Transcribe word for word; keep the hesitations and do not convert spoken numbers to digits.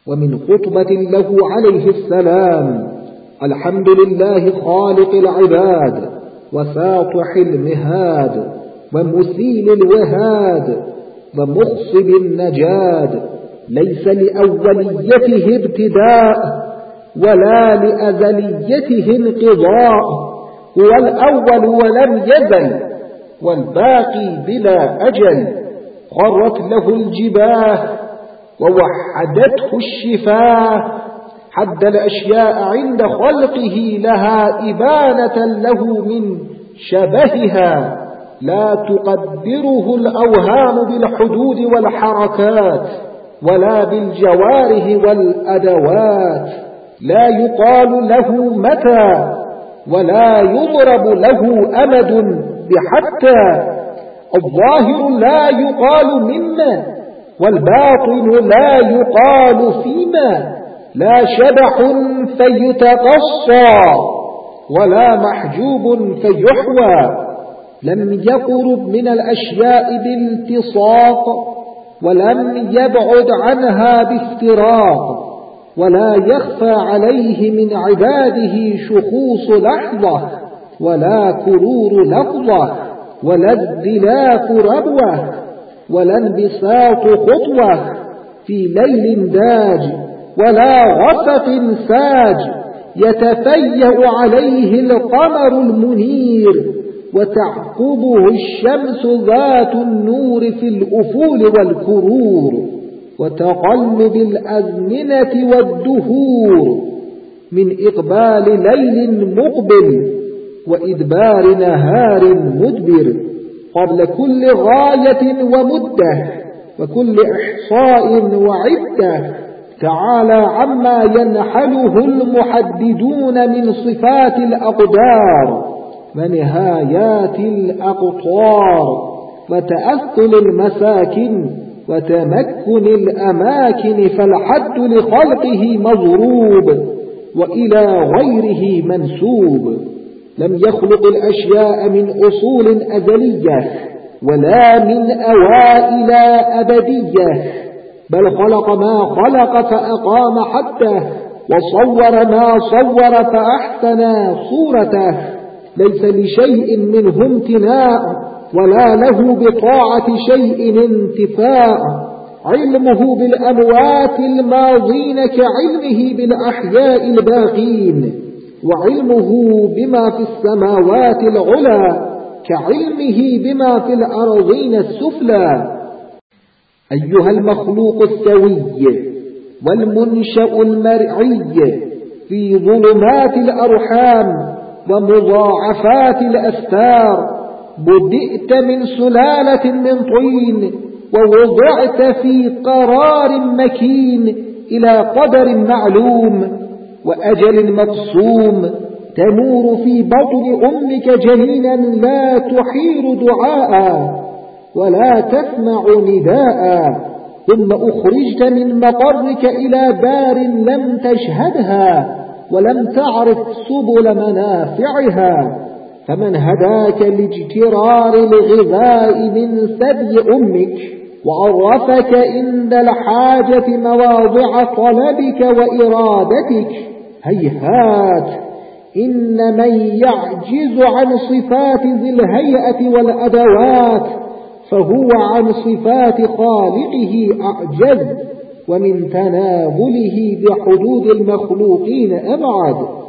ومن خطبة له عليه السلام: الحمد لله خالق العباد وساطح المهاد ومسيل الوهاد ومخصب النجاد، ليس لأوليته ابتداء ولا لأزليته انقضاء، هو الأول ولم يزل والباقي بلا أجل، خرت له الجباه ووحدته الشفاه، حد الأشياء عند خلقه لها إبانة له من شبهها، لا تقدره الأوهام بالحدود والحركات ولا بالجواره والأدوات، لا يقال له متى ولا يضرب له أمد بحتى، الظاهر لا يقال مما والباطن لا يقال فيما، لا شبح فيتقصى ولا محجوب فيحوى، لم يقرب من الأشياء بالتصاق ولم يبعد عنها بافتراق، ولا يخفى عليه من عباده شخوص لحظة ولا كرور لحظة ولا ازدلاف ربوة ولا انبساط خطوة في ليل داج ولا غسق ساج، يتفيأ عليه القمر المنير وتعقبه الشمس ذات النور في الأفول والكرور، وتقلب الأزمنة والدهور، من إقبال ليل مقبل وإدبار نهار مدبر، قبل كل غاية ومدة وكل إحصاء وعدة، تعالى عما ينحله المحددون من صفات الأقدار ونهايات الأقطار وتأثل المساكن وتمكن الأماكن، فالحد لخلقه مضروب وإلى غيره منسوب، لم يخلق الأشياء من أصول أزلية ولا من أوائل أبدية، بل خلق ما خلق فأقام حده، وصور ما صور فأحسن صورته، ليس لشيء منه امتناع ولا له بطاعة شيء انتفاع، علمه بالأموات الماضين كعلمه بالأحياء الباقين، وعلمه بما في السماوات العلى كعلمه بما في الأرضين السفلى. أيها المخلوق السوي والمنشأ المرعي في ظلمات الأرحام ومضاعفات الأستار، بدئت من سلالة من طين ووضعت في قرار مكين إلى قدر معلوم وأجل مقسوم، تنور في بطن أمك جنينا لا تحير دعاء ولا تسمع نداء، ثم أخرجت من مقرك إلى دار لم تشهدها ولم تعرف سبل منافعها، فمن هداك لاجترار الغذاء من ثدي أمك وعرفك عند الحاجة مواضع طلبك وإرادتك؟ هيهات، إن من يعجز عن صفات ذي الهيئة والأدوات فهو عن صفات خالقه أعجز، ومن تناوله بحدود المخلوقين أبعد.